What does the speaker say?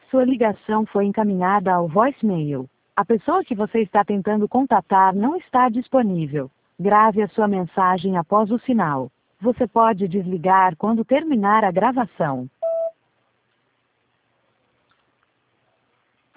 Sua ligação foi encaminhada ao voicemail. A pessoa que você está tentando contatar não está disponível. Grave a sua mensagem após o sinal. Você pode desligar quando terminar a gravação.